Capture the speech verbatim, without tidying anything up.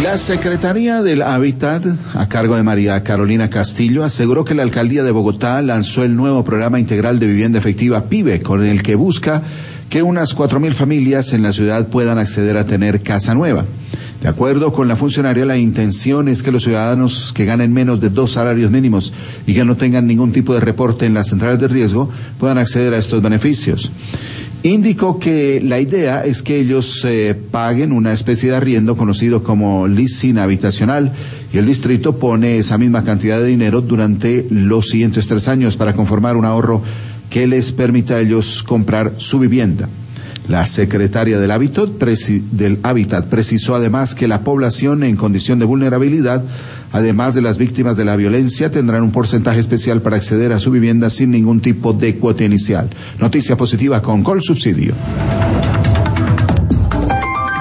La Secretaría del Hábitat, a cargo de María Carolina Castillo, aseguró que la Alcaldía de Bogotá lanzó el nuevo Programa Integral de Vivienda Efectiva PIVE, con el que busca que unas cuatro mil familias en la ciudad puedan acceder a tener casa nueva. De acuerdo con la funcionaria, la intención es que los ciudadanos que ganen menos de dos salarios mínimos y que no tengan ningún tipo de reporte en las centrales de riesgo puedan acceder a estos beneficios. Indicó que la idea es que ellos eh, paguen una especie de arriendo conocido como leasing habitacional, y el distrito pone esa misma cantidad de dinero durante los siguientes tres años para conformar un ahorro que les permita a ellos comprar su vivienda. La secretaria del Hábitat, preci- del Hábitat precisó además que la población en condición de vulnerabilidad, además de las víctimas de la violencia, tendrán un porcentaje especial para acceder a su vivienda sin ningún tipo de cuota inicial. Noticia positiva con Colsubsidio.